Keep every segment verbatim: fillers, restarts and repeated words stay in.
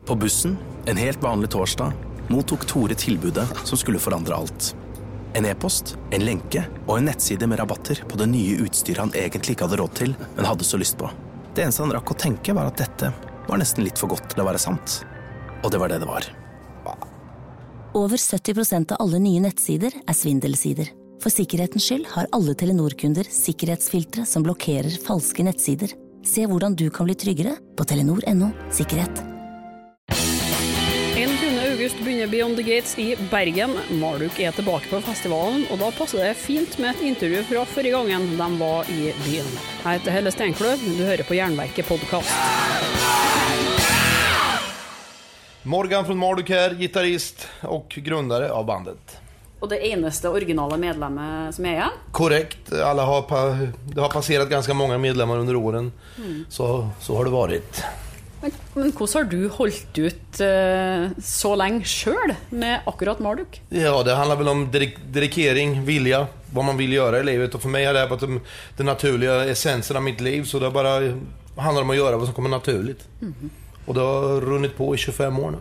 På bussen, en helt vanlig torsdag, mottok Tore tilbudet som skulle forandre alt. En e-post, en lenke og en nettside med rabatter på det nye utstyret han egentlig ikke hadde råd til, men hadde så lyst på. Det eneste han rakk å tenke var at dette var nesten litt for godt til å være sant. Og det var det det var. Over sytti prosent av alle nye nettsider er svindelsider. For sikkerhetens skyld har alle Telenor-kunder sikkerhetsfiltre som blokkerer falske nettsider. Se hvordan du kan bli tryggere på telenor punktum no sikkerhet. tjuende august begynner Beyond the Gates i Bergen. Marduk er tilbake på festivalen, og da passer det fint med et intervju fra forrige gangen de var i byen. Jeg heter Helle Steinkløv, du hører på Jernverket podcast. Morgan från Marduk här, gitarrist och grundare av bandet. Og det eneste originale medlemmet som er igjen? Korrekt, alla har, pa- det har passerat ganska många medlemmar under åren, mm. så, så har det varit. Men, men hvordan har du holdt ut uh, så länge själv med akkurat Marduk? Ja, det handlar väl om dedik- dedikering, vilja, vad man vill göra i livet. Och för mig har det här varit den, den naturliga essensen av mitt liv. Så det bara handlar om att göra vad som kommer naturligt. Mm. Och det har runnit på i tjugofem år nu.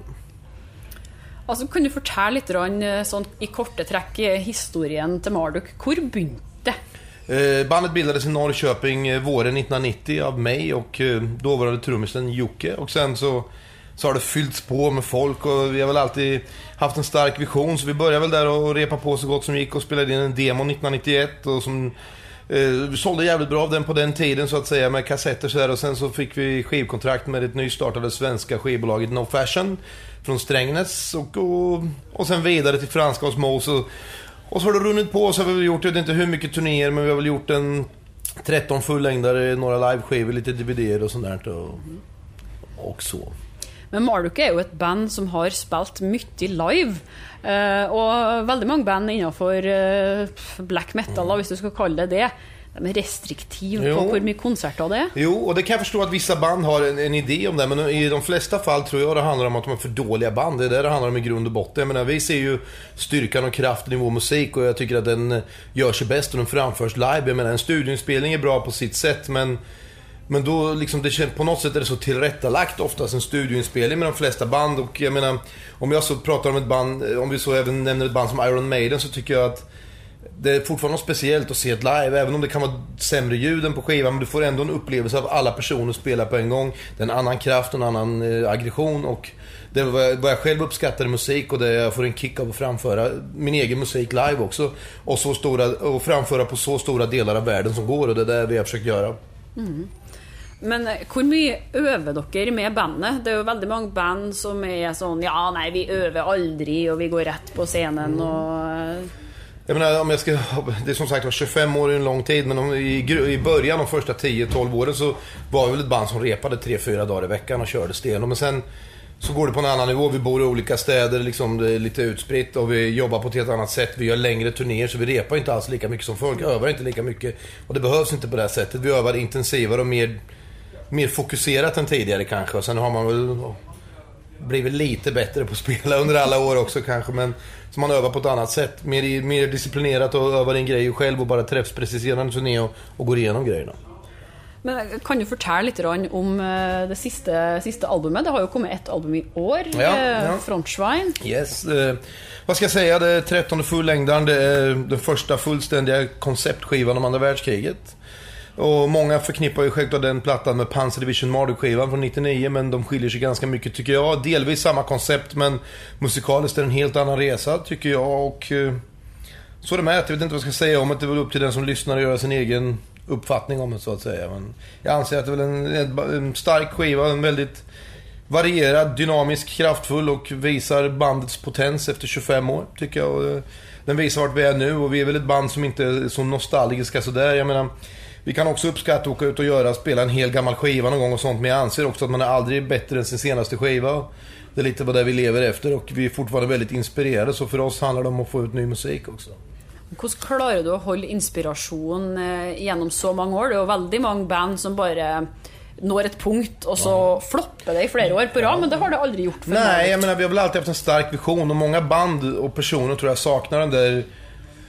Altså, kan du fortelle litt sånn, i korte trekk historien til Marduk? Hvor begynte det? Eh, bandet bildades i Norrköping eh, våren nittonhundranittio av mig och eh, dåvarande trummisen Jocke. Och sen så, så har det fyllts på med folk och vi har väl alltid haft en stark vision. Så vi började väl där och repa på så gott som gick och spelade in en demo nittonhundranittioett. Och som, eh, vi sålde jävligt bra av den på den tiden så att säga med kassetter så där. Och sen så fick vi skivkontrakt med ett nystartade svenska skivbolaget No Fashion från Strängnäs. Och, och, och sen vidare till franska Osmos och Och så har det runnit på så har vi gjort, jag vet inte hur mycket turnéer, men vi har väl gjort en tretton fullängdare, några liveskivor, lite D V D och sånt där och, och så. Men Marduk är ju ett band som har spelat mycket live uh, och väldigt många band innanför uh, black metal, mm. hvis du ska kalla det det. De är restriktiva på hur mycket konserter det är. Jo, och det kan jag förstå att vissa band har en, en idé om det. Men i de flesta fall tror jag det handlar om att de är för dåliga band. Det är det det handlar om i grund och botten. Jag menar, vi ser ju styrkan och kraften i vår musik. Och jag tycker att den gör sig bäst och den framförs live. Jag menar, en studioinspelning är bra på sitt sätt. Men, men då liksom, det känns, på något sätt är det så tillrättalagt oftast en studioinspelning med de flesta band. Och jag menar, om jag så pratar om ett band, om vi så även nämner ett band som Iron Maiden, så tycker jag att det är fortfarande något speciellt att se ett live. Även om det kan vara sämre ljuden på skivan, men du får ändå en upplevelse av alla personer spela på en gång. Det är en annan kraft, en annan eh, aggression. Och det var vad jag själv uppskattar i musik. Och det jag får en kick av att framföra min egen musik live också. Och, så stora, och framföra på så stora delar av världen som går. Och det är det vi har försökt göra. Mm. Men hur mycket övar dere med bandet? Det är ju väldigt många band som är sån, ja nej vi övar aldrig och vi går rätt på scenen och... Jag menar, om jag ska, det är som sagt var tjugofem år är en lång tid. Men om, i, i början de första tio tolv åren så var det väl ett band som repade tre fyra dagar i veckan och körde sten. Men sen så går det på en annan nivå. Vi bor i olika städer, liksom, det är lite utspritt. Och vi jobbar på ett helt annat sätt. Vi gör längre turnéer så vi repar inte alls lika mycket som folk. Övar inte lika mycket. Och det behövs inte på det här sättet. Vi övar intensivare och mer, mer fokuserat än tidigare kanske. Och sen har man väl blivit lite bättre på att spela under alla år också kanske. Men som man övar på ett annat sätt. Mer, mer disciplinerat och övar en grej själv och bara träffs precis innan turné och, och går igenom grejerna. Men kan du fortälla lite om det sista, sista albumet? Det har ju kommit ett album i år, ja, ja. Frontsvine. Yes, eh, vad ska jag säga? Det är trettonde fullängdaren. Det är den första fullständiga konceptskivan om andra världskriget. Och många förknippar ju självklart den plattan med Panzer Division Marduk-skivan från nittionio, men de skiljer sig ganska mycket tycker jag. Delvis samma koncept, men musikaliskt är det en helt annan resa tycker jag. Och eh, så är det med, jag vet inte vad jag ska säga om det. Det är väl upp till den som lyssnar att göra sin egen uppfattning om det så att säga. Men jag anser att det är en, en stark skiva, en väldigt varierad, dynamisk, kraftfull och visar bandets potens efter tjugofem år tycker jag. Och den visar vart vi är nu och vi är väl ett band som inte är så nostalgiska sådär. Jag menar, vi kan också uppskatta att åka ut och göra, spela en hel gammal skiva någon gång och sånt. Men jag anser också att man är aldrig bättre än sin senaste skiva. Det är lite vad det vi lever efter och vi är fortfarande väldigt inspirerade. Så för oss handlar det om att få ut ny musik också. Hur klarar du att hålla inspiration genom så många år? Det är väldigt många band som bara når ett punkt och så ja. floppar det i flera år på rad, ja. men det har det aldrig gjort för mig. Nej, jag menar vi har väl alltid haft en stark vision och många band och personer tror jag saknar den där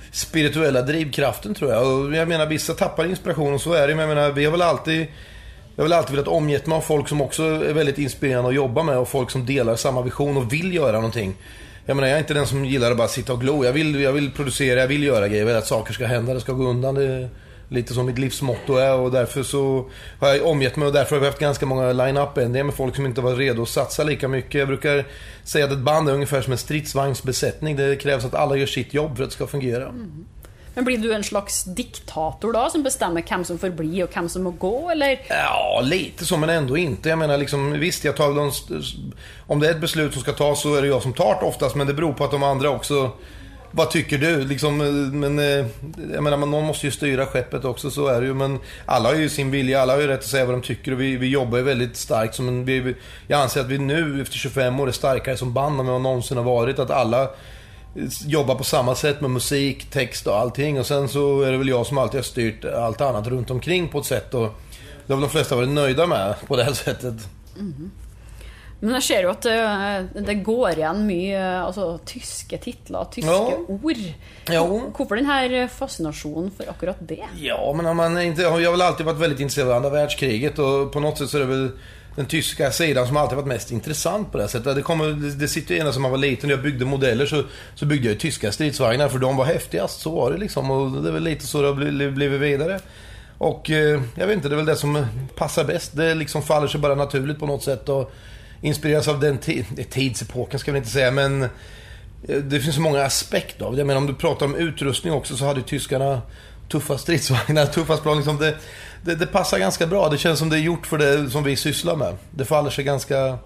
spirituella drivkraften tror jag. Och jag menar vissa tappar inspiration och så är det, men jag menar vi har väl alltid jag vill alltid velat omgett mig av folk som också är väldigt inspirerande att jobba med och folk som delar samma vision och vill göra någonting. Jag menar, jag är inte den som gillar att bara sitta och glo. Jag vill, jag vill producera, jag vill göra grejer. Jag vill att saker ska hända, det ska gå undan. Det är lite som mitt livsmotto är. Och därför så har jag omgett mig och därför har vi haft ganska många line-up ändringar med folk som inte var redo att satsa lika mycket. Jag brukar säga att ett band är ungefär som en stridsvagnsbesättning. Det krävs att alla gör sitt jobb för att det ska fungera. Mm. Men blir du en slags diktator då som bestämmer vem som får bli och vem som må gå, eller? Ja, lite så, men ändå inte. Jag menar liksom, visst, jag tar de, om det är ett beslut som ska tas så är det jag som tar det oftast, men det beror på att de andra också, vad tycker du? Liksom, men jag menar, någon måste ju styra skeppet också, så är det ju, men alla har ju sin vilja, alla har ju rätt att säga vad de tycker och vi, vi jobbar ju väldigt starkt som en, vi, jag anser att vi nu efter tjugofem år är starkare som band än vi någonsin har varit, att alla jobbar på samma sätt med musik, text och allting. Och sen så är det väl jag som alltid har styrt allt annat runt omkring på ett sätt. Och det har väl de flesta varit nöjda med på det här sättet. Mm. Men jag ser ju att det, det går igen mycket alltså, tyska titlar, tyska ja. ord. Ja. Varför den här fascinationen för akkurat det? Ja, men man inte, jag har väl alltid varit väldigt intresserad av andra världskriget. Och på något sätt så är det väl den tyska sidan som alltid varit mest intressant på det här sättet. Det, kommer, det, det sitter ju ena som man var liten och jag byggde modeller så, så byggde jag tyska stridsvagnar för de var häftigast, så var det liksom. Och det är väl lite så det har blivit, blivit vidare. Och eh, jag vet inte, det är väl det som passar bäst. Det liksom faller sig bara naturligt på något sätt och inspireras av den t- tidsepoken ska vi inte säga, men det finns så många aspekter av det. Jag menar, om du pratar om utrustning också så hade tyskarna tuffa stridsvagnar, tuffa plan liksom det, det, det passar ganska bra. Det känns som det är gjort för det som vi sysslar med. Det faller sig ganska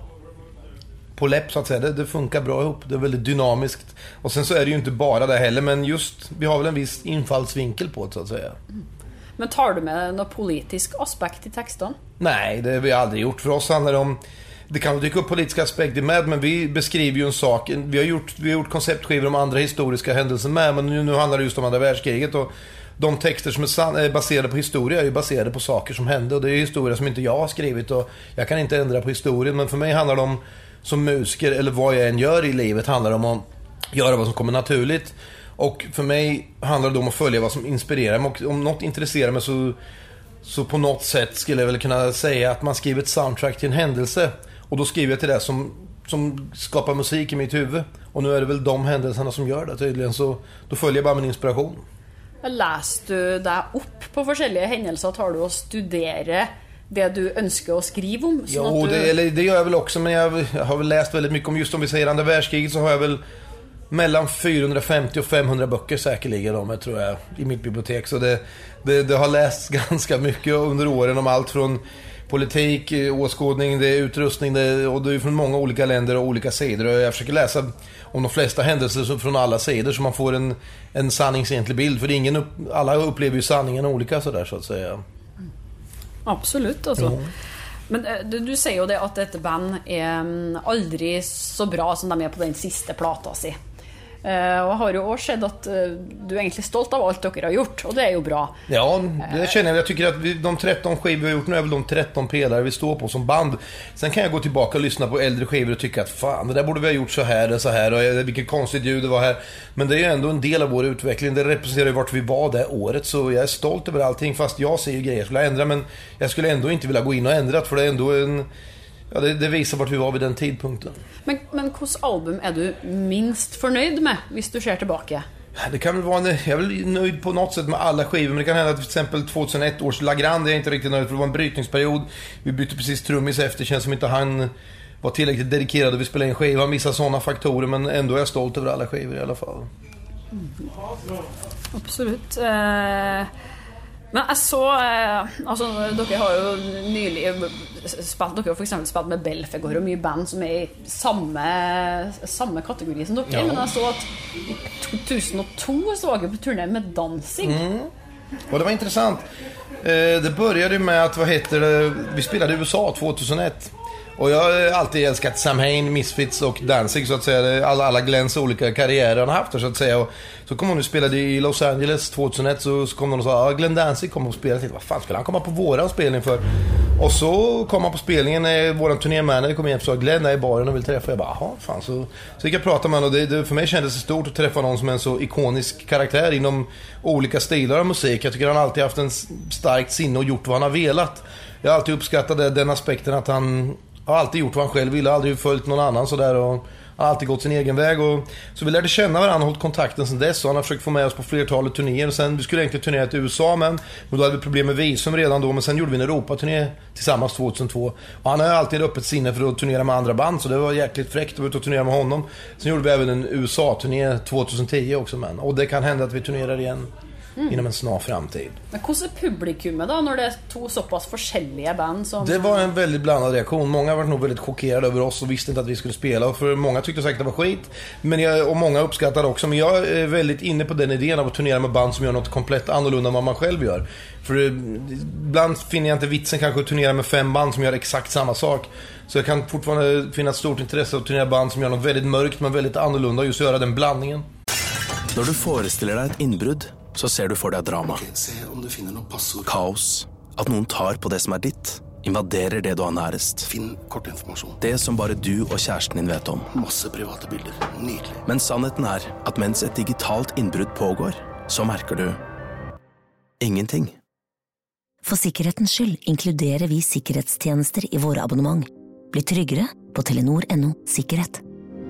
på läpp så att säga. Det, det funkar bra ihop. Det är väldigt dynamiskt. Och sen så är det ju inte bara det heller, men just vi har väl en viss infallsvinkel på det så att säga. Mm. Men tar du med någon politisk aspekt i texten? Nej, det har vi aldrig gjort. För oss handlar det om, det kan dyka upp politiska aspekter med, men vi beskriver ju en sak. Vi har gjort, vi har gjort konceptskivor om andra historiska händelser med, men nu, nu handlar det just om andra världskriget och de texter som är, san- är baserade på historia är ju baserade på saker som hände och det är historia som inte jag har skrivit och jag kan inte ändra på historien, men för mig handlar det om som musiker eller vad jag än gör i livet handlar det om att göra vad som kommer naturligt och för mig handlar det om att följa vad som inspirerar mig och om något intresserar mig så, så på något sätt skulle jag väl kunna säga att man skriver ett soundtrack till en händelse och då skriver jag till det som, som skapar musik i mitt huvud och nu är det väl de händelserna som gör det tydligen, så då följer jag bara min inspiration. Läste du dig upp på olika händelser, tar du och studerar det du önskar att skriva om? Jo, du... det, eller, det gör jag väl också, men jag, jag har väl läst väldigt mycket om just om vi säger andra världskriget så har jag väl mellan fyrahundrafemtio och femhundra böcker säkerligen om jag tror jag i mitt bibliotek, så det, det, det har läst ganska mycket under åren om allt från politik, åskådning, det är utrustning det, och det är från många olika länder och olika sidor och jag försöker läsa om de flesta händelser från alla sidor så man får en, en sanningsenlig bild för ingen upp, alla upplever ju sanningen olika sådär så att säga. Mm. Absolut alltså. Mm. Men du, du säger ju det att ett band är aldrig så bra som de är på den sista platan sig. Uh, och har ju också sett att uh, du är egentligen stolt av allt dere har gjort och det är ju bra. Ja, det känner jag. Jag tycker att vi, de tretton skivor vi har gjort nu är väl de tretton pelare vi står på som band. Sen kan jag gå tillbaka och lyssna på äldre skivor och tycka att fan, det där borde vi ha gjort så här och så här och vilket konstigt ljud det var här. Men det är ju ändå en del av vår utveckling. Det representerar ju vart vi var det året, så jag är stolt över allting fast jag ser ju grejer jag skulle ändra, men jag skulle ändå inte vilja gå in och ändra för det är ändå en... Ja, det, det visar vart vi var vid den tidpunkten. Men, men hos album är du minst förnöjd med, hvis du ser tillbaka? Det kan väl vara en, jag är väl nöjd på något sätt med alla skivor, men det kan hända att till exempel tjugohundraett års La Grande är jag inte riktigt nöjd för det var en brytningsperiod. Vi bytte precis trummis efter, känns som inte han var tillräckligt dedikerad och vi spelade en skiva, vissa sådana faktorer, men ändå är jag stolt över alla skivor i alla fall. Mm. Absolut. Uh... Men alltså, alltså dere har ju nyligen spalt, dere har för exempel spalt med Belfegor och mycket band som är i samma, samma kategori som dere, ja. Men jag såg att i tjugohundratvå så var jag på turné med Danzig. Mm. Och det var intressant. Det började med att, vad heter det, vi spelade i U S A tjugohundraett Och jag har alltid älskat Samhain, Misfits och Danzig så att säga. Alla, alla Glens olika karriärer han har haft så att säga. Och så kom hon och spelade i Los Angeles tjugohundraett, så, så kom hon och sa ja, Glenn Danzig kom och spelade. Vad fan skulle han komma på våran spelning för? Och så kom han på spelningen när våran turnémanager kom in och sa Glenn är i baren och vill träffa. Jag bara, jaha, fan. Så, så gick jag prata med honom och det, det, för mig kändes det stort att träffa någon som är en så ikonisk karaktär inom olika stilar av musik. Jag tycker han alltid haft en starkt sinne och gjort vad han har velat. Jag har alltid uppskattat den aspekten att han har alltid gjort vad han själv ville, aldrig följt någon annan sådär och har alltid gått sin egen väg. Och så vi lärde känna varandra och hållit kontakten sedan dess och han har försökt få med oss på flertalet turnéer. Och sen, vi skulle egentligen turnera till U S A men då hade vi problem med visum redan då, men sen gjorde vi en Europaturné tillsammans tjugohundratvå. Och han har alltid öppet sinne för att turnera med andra band, så det var jäkligt fräckt att vara ute och turnera med honom. Sen gjorde vi även en U S A-turné tjugohundratio också, men och det kan hända att vi turnerar igen Mm. inom en snar framtid. Men hur är publikumet då när det är två så pass olika band som... Det var en väldigt blandad reaktion. Många var nog väldigt chockerade över oss och visste inte att vi skulle spela. Och för många tyckte säkert att det var skit. Men jag, och många uppskattade också. Men jag är väldigt inne på den idén av att turnera med band som gör något komplett annorlunda än vad man själv gör. För ibland finner jag inte vitsen kanske att turnera med fem band som gör exakt samma sak. Så jag kan fortfarande finna ett stort intresse av att turnera band som gör något väldigt mörkt men väldigt annorlunda och just göra den blandningen. När du föreställer dig ett inbrud så ser du för dig drama. Okay, se om du finner något passord. Kaos. Att någon tar på det som är ditt. Invaderar det du har närest. Finn kort information. Det som bara du och kärsten din vet om. Masse privata bilder. Nydelig. Men sannheten är att mens ett digitalt inbrud pågår, så märker du ingenting. For sikkerhetens skyld inkluderer vi sikkerhetstjenester i våra abonnemang. Bli tryggere på telenor punktum no sikkerhet.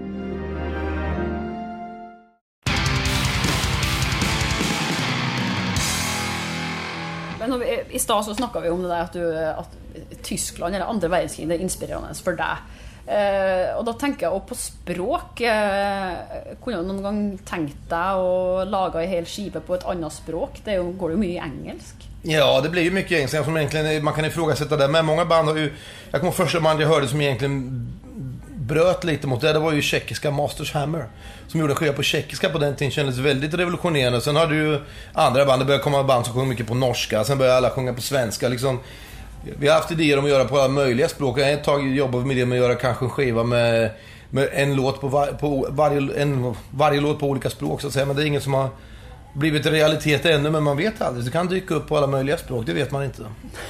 Men vi, i stad så snackade vi om det där att, du, att Tyskland eller andra världskriget är inspirerande för dig. Eh, och då tänker jag på språk. Eh, kunde du någon gång tänkt dig att laga en hel skiva på ett annat språk? Det är ju, går ju mycket engelsk. Ja, det blir ju mycket engelska som egentligen man kan ifrågasätta det. Men många band har ju... Jag kommer första band jag hörde som egentligen bröt lite mot det. Det var ju tjeckiska Masters Hammer. Som gjorde skiva på tjeckiska på den tiden, kändes väldigt revolutionerande. Sen hade ju andra band, det började komma band som sjöng mycket på norska. Sen började alla sjunga på svenska liksom. Vi har haft idéer om att göra på alla möjliga språk. Jag har ett tag jobbat med det med att göra kanske en skiva med, med en låt på, var, på varje, en, varje låt på olika språk så att säga. Men det är ingen som har blivit realitet ännu, men man vet aldrig. Det kan dyka upp på alla möjliga språk, det vet man inte.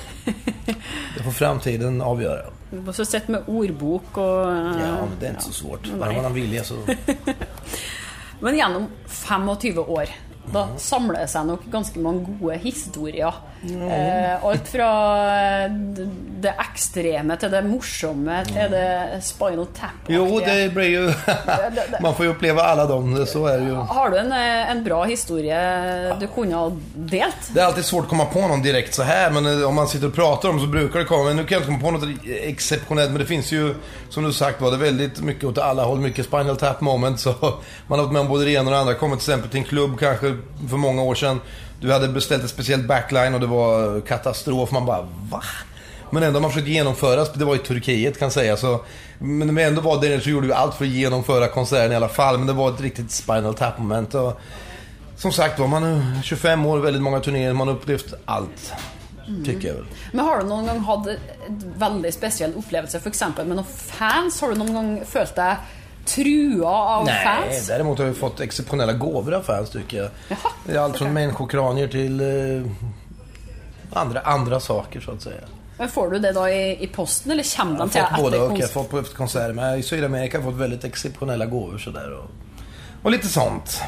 Det får framtiden avgöra. Du måste sett med ordbok och... Ja, men det är inte ja. så svårt. Bara man vill så... Men genom tjugofem år då mm. samlade sig nog ganska många goda historier. Mm. Eh, allt från det extrema till det morsamma till mm. det Spinal Tap. Jo, det blir ju... Man får ju uppleva alla dem, så är det ju. Har du en, en bra historia du kunde ha delt? Det är alltid svårt att komma på någon direkt så här, men om man sitter och pratar om så brukar det komma. Men nu kan jag inte komma på något exceptionellt, men det finns ju, som du sagt, var det väldigt mycket åt alla håll, mycket Spinal Tap moment, så man har varit med om både det ena och det andra. Kommer till exempel till en klubb kanske för många år sedan. Du hade beställt ett speciellt backline och det var katastrof. Man bara, va? Men ändå man försökte genomföras. Det var i Turkiet kan säga så. Men det ändå var det så gjorde vi allt för att genomföra konserten i alla fall. Men det var ett riktigt Spinal Tap moment. Och som sagt var man tjugofem år, väldigt många turnéer. Man har upplevt allt. Mm. Tycker jag väl. Men har du någon gång haft en väldigt speciell upplevelse för exempel med några fans? Har du någon gång följt dig trua av Nej, fans? Nej, däremot har vi fått exceptionella gåvor av fans tycker jag. Jaha, det är allt från okay. människokranier till eh, andra, andra saker så att säga. Men får du det då i, i posten eller kommer de till att både och, jag har fått på konserter. Men i Sydamerika har jag fått väldigt exceptionella gåvor sådär och, och lite sånt.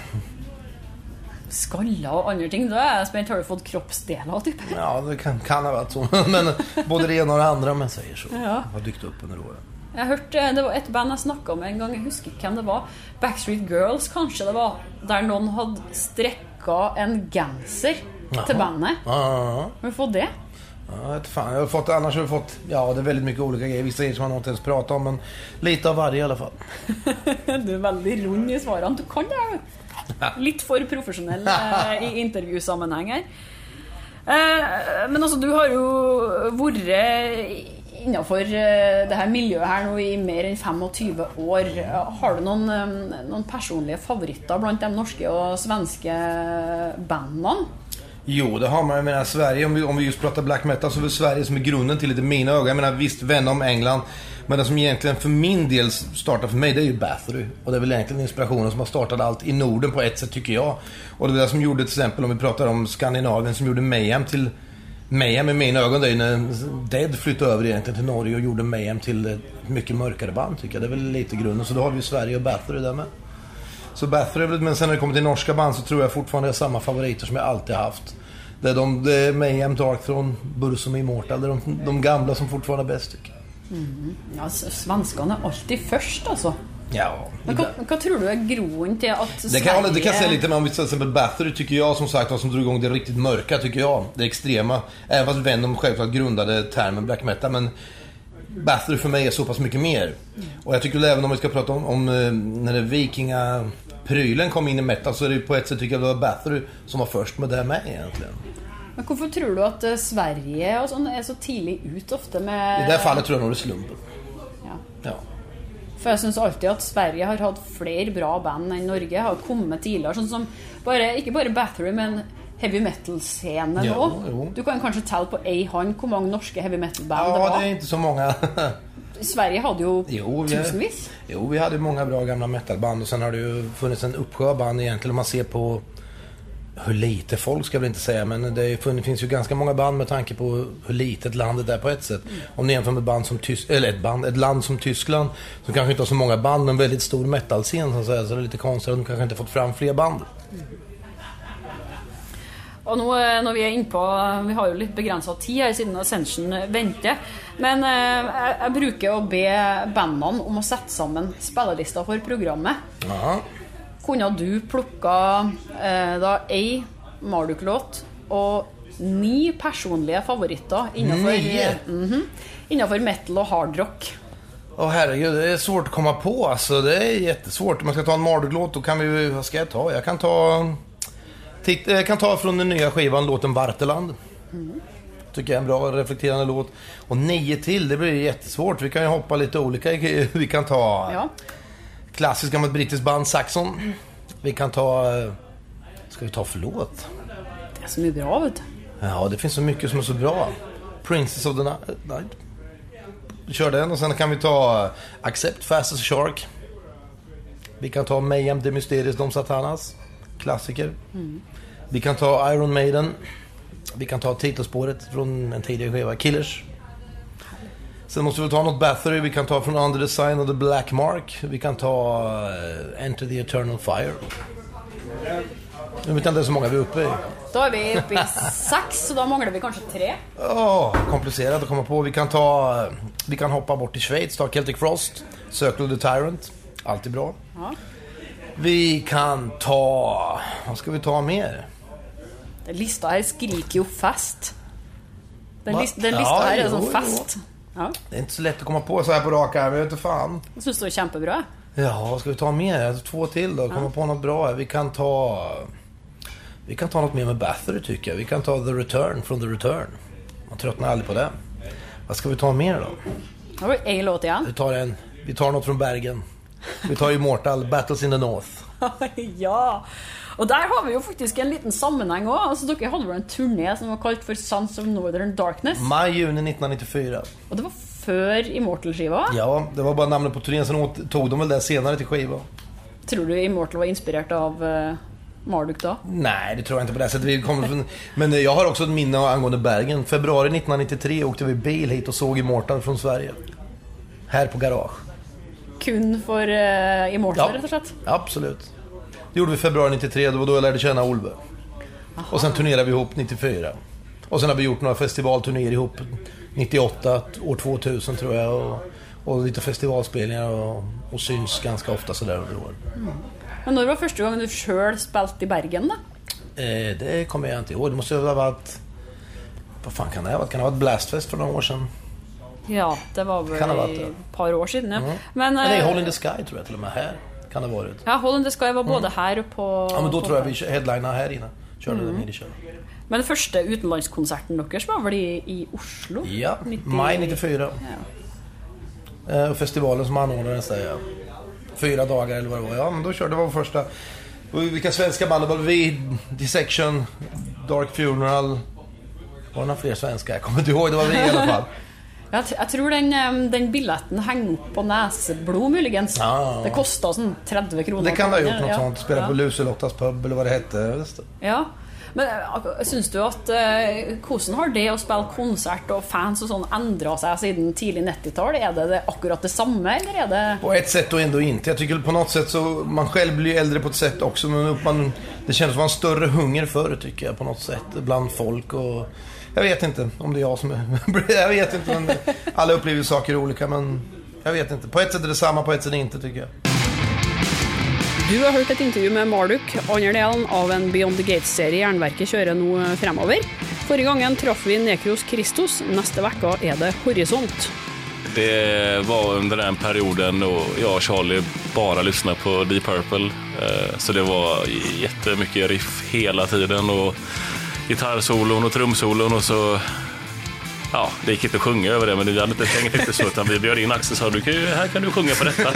Skalla och andra ting, då är spänt. Har du fått kroppsdelar typ? Ja, det kan, kan ha varit så. Men både det ena och det andra, om man säger så. Ja. Har dykt upp under åren. Jag hörde, det var ett band jag snackade om en gång, jag husker kan det var Backstreet Girls kanske det var, där någon hade sträckat en ganser Jaha. till bandet. Har du fått det? Ja, inte fan. Jag har fått, annars har jag fått, ja det är väldigt mycket olika grejer. Vissa grejer som man inte ens pratar om, men lite av varje i alla fall. Du är väldigt rund i svaren. Du kan det. Lite för professionell eh, i intervjusammanhang här. Eh, men alltså, du har ju varit innanför det här miljö här nu i mer än tjugofem år. Har du någon, någon personliga favoriter bland de norska och svenska banden? Jo, det har man. Jag menar, Sverige, om vi, om vi just pratar black metal så är det Sverige som är grunden till lite mina ögon. Jag menar, visst, Venom, England Men det som egentligen för min del startar för mig, det är ju Bathory. Och det är väl egentligen inspirationen som har startat allt i Norden på ett sätt, tycker jag. Och det är det som gjorde, till exempel om vi pratar om Skandinavien, som gjorde Mayhem till Mayhem i mina ögon. Det är när Dead flyttade över egentligen till Norge och gjorde Mayhem till ett mycket mörkare band, tycker jag. Det är väl lite grunden. Så då har vi ju Sverige och Bathory där med. Så Bathory, men sen när det kommer till norska band så tror jag fortfarande det är samma favoriter som jag alltid haft. Det är, de, det är Mayhem, Darkthrone, Burzum, Immortal. Det är de, de gamla som fortfarande är bäst, tycker jag. Mm. Ja, svenskarna är alltid först, alltså. Ja. Men vad, vad tror du är grunden till att det Sverige... kan, det kan jag säga lite, men om vi till exempel Bathory, tycker jag som sagt, vad som drog igång det riktigt mörka, tycker jag. Det extrema. Även fast Venom självklart grundade termen black metal, men Bathory för mig är så pass mycket mer. Mm. Och jag tycker även om vi ska prata om, om när det vikinga prylen kom in i metal, så är det på ett sätt, tycker jag, det var Bathory som var först med det med egentligen. Men varför tror du att uh, Sverige och sån är så tidigt ut ofta med... I det här fallet tror jag nog det är slumpen. Ja. Ja. För jag syns alltid att Sverige har haft fler bra band än Norge har kommit tidigare. Sånt som, bara, inte bara Bathory, men heavy metal-scenen ja, också. Du kan kanske tala på en hand hur många norska heavy metal-band ja, det var. Ja, det är inte så många. Sverige hade ju jo, vi, tusenvis. Jo, vi hade många bra gamla metalband. Och sen har det ju funnits en uppsjö band egentligen. Om man ser på hur lite folk, ska jag väl inte säga, men det finns ju ganska många band med tanke på hur litet landet är på ett sätt. Mm. Om ni jämför med ett band som Tysk, eller ett band, ett land som Tyskland, som kanske inte har så många band, men väldigt stor metalscen, så att säga, så det är lite konstigt att de kanske inte fått fram fler band. Mm. Och nu när vi är in på, vi har ju lite begränsad tid här sedan Ascension väntar, men eh, jag, jag brukar att be banden om att sätta samman spellistor för programmet. Ja. Kunne du plocka eh, da ei Marduk-låt och ni personliga favoriter innanför, eh, mm-hmm, innanför metal och hardrock? Åh oh, herregud, det är svårt att komma på, alltså. Det är jättesvårt. Om man ska ta en Marduk-låt, då kan vi, vad ska jag ta? Jag kan ta titt, jag kan ta från den nya skivan låten Varteland. Mm. Tycker jag är en bra reflekterande låt. Och nio till, det blir jättesvårt. Vi kan ju hoppa lite olika. Vi kan ta ja. klassiska med ett brittiskt band, Saxon. Mm. Vi kan ta, ska vi ta förlåt? Det är så mycket bra, vet du. Ja, det finns så mycket som är så bra. Princess of the Night. Vi kör den, och sen kan vi ta Accept, Fast as a Shark. Vi kan ta Mayhem, The Mysterious, Dom Satanas. Klassiker. Mm. Vi kan ta Iron Maiden. Vi kan ta titelspåret från en tidigare skiva, Killers. Sen måste vi ta något Bathory. Vi kan ta från Under the Sign of the Black Mark. Vi kan ta uh, Enter the Eternal Fire. Jag vet inte så många vi är uppe i. Då är vi uppe i sex, så då manglar vi kanske tre. Ja, oh, komplicerat att komma på. Vi kan ta, vi kan hoppa bort till Schweiz, ta Celtic Frost, Circle of the Tyrant. Alltid bra. Ja. Vi kan ta, vad ska vi ta mer? Den lista här skriker ju fast. Den, list, den lista ja, här är jo, så fast. Ja. Det är inte så lätt att komma på så här på raka, jag vet inte fan. Jag syns det är kämpebra. Ja, vad ska vi ta mer? Två till då, komma ja. på något bra. Vi kan ta Vi kan ta något mer med Bathory, tycker jag. Vi kan ta The Return från The Return. Man tröttnar aldrig på det. Vad ska vi ta mer då? Har du en låt igen? Vi tar en. Vi tar något från Bergen. Vi tar Immortal, Battles in the North. Ja. Och där har vi ju faktiskt en liten sammanhang också. Alltså, dere hade en turné som var kallt för Sons of Northern Darkness. Maj-juni nittonhundranittiofyra. Och det var för Immortal-skiva? Ja, det var bara namnet på turnén. Sen tog de väl det senare till skiva. Tror du Immortal var inspirerad av uh, Marduk då? Nej, det tror jag inte på det sättet. Vi kommer från... Men jag har också ett minne angående Bergen. Februari nittonhundranittiotre åkte vi bil hit och såg Immortal från Sverige. Här på garage. Kun för uh, Immortal, ja, rätt och slett? Absolut. Det gjorde vi i februari nittioniotre, det var då jag lärde känna Olve. Aha. Och sen turnerade vi ihop nittiofyra. Och sen har vi gjort några festivalturnéer ihop nittioåtta, år tvåtusen tror jag. Och, och lite festivalspelningar och, och syns ganska ofta sådär under år. Mm. Men när var första gången du själv spelt i Bergen då? Eh, det kommer jag inte ihåg. Det måste ha varit... Vad fan kan det ha varit? Kan det ha varit Blastfest för några år sedan? Ja, det var väl ett par år sedan. Ja. Mm. Men, men nej, Hole in the Sky tror jag till och med här. Kan det ha varit? Ja, Hole in the Sky var både mm. här och på... Ja, men då på tror jag vi headlinade här inne. Körde mm. den nere i kör. Men den första utlandskonserten dockers var väl i, i Oslo? Ja, nittio... maj nittiofyra. Ja. Eh, och festivalen som anordnades där, ja. Fyra dagar eller vad det var. Ja, men då körde det var första... Vilka svenska band var vi? Dissection, Dark Funeral. Var det några fler svenska? Jag kommer inte ihåg, det var vi i alla fall. Jeg, jeg tror den, den billetten henger opp på näsblod muligens. Ah. Det kostar sånn tretti kroner. Det kan det ha gjort något ja. sånt. Spela på Luselottas pub eller vad det hette. Just det. Ja. Men synes du at uh, hvordan har det å spille konsert og fans og sånn ändrat sig siden tidlig nittiotal? Är det, det akkurat det samma eller är det på ett sätt och ändå inte. Jag tycker på något sätt så man själv blir äldre på ett sätt också, men man, det känns som en större hunger för det tycker jag på något sätt bland folk och jag vet inte om det är jag som är jag vet inte men alla upplever saker olika, men jag vet inte. På ett sätt är det samma, på ett sätt inte tycker jag. Du har hørt et intervju med Marduk, andre delen av en Beyond the Gates-serie Jernverket kjører nå fremover. Forrige gangen traff vi Nekros Kristus, neste vecka er det Horisont. Det var under den perioden då jag och Charlie bara lyssnade på Deep Purple. Så det var jättemycket riff hela tiden och gitarrsolon och trumsolon och så ja, det gick inte att sjunga över det, men det hade inte tänkt inte så utan vi bjöd in Axel och sa du här kan du sjunga på detta.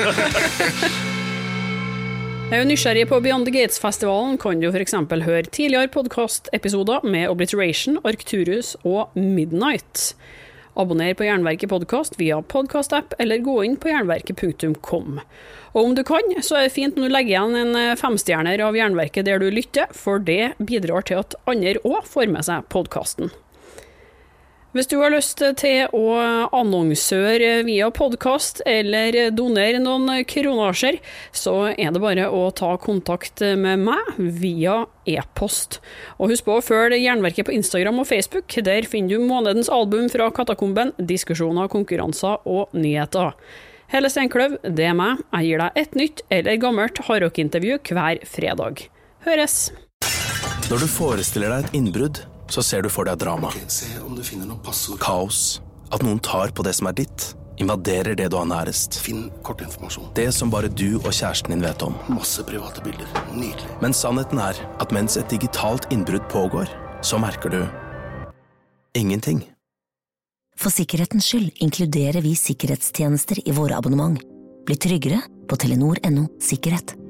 Er du nysgjerrig på Beyond the Gates-festivalen, kan du for eksempel høre tidligere podcast-episoder med Obliteration, Arcturus og Midnight. Abonner på Jernverket podcast via podcast-app eller gå inn på jernverket punktum com. Og om du kan, så er det fint når du legger igjen en femstjerner av Jernverket der du lytter, for det bidrar til at andre også får med seg podcasten. Hvis du har lyst til å annonsøre via podcast eller donere noen kronasjer, så er det bare å ta kontakt med meg via e-post. Og husk på å følge Jernverket på Instagram og Facebook. Der finner du månedens album fra Katakomben, diskusjoner, konkurranser og nyheter. Helle Steinkløv, det er meg. Jeg gir deg et nytt eller gammelt hardrock-intervju hver fredag. Høres! Når du forestiller deg et innbrudd, så ser du for deg drama. Se om du finner noen passord. Kaos. At noen tar på det som er ditt. Invaderer det du har nærest. Finn kortinformasjon. Det som bare du og kjæresten din vet om. Masse private bilder. Nydelig. Men sannheten er at mens et digitalt innbrudd pågår, så merker du ingenting. For sikkerhetens skyld inkluderer vi sikkerhetstjenester i våre abonnement. Bli tryggere på telenor punktum no sikkerhet.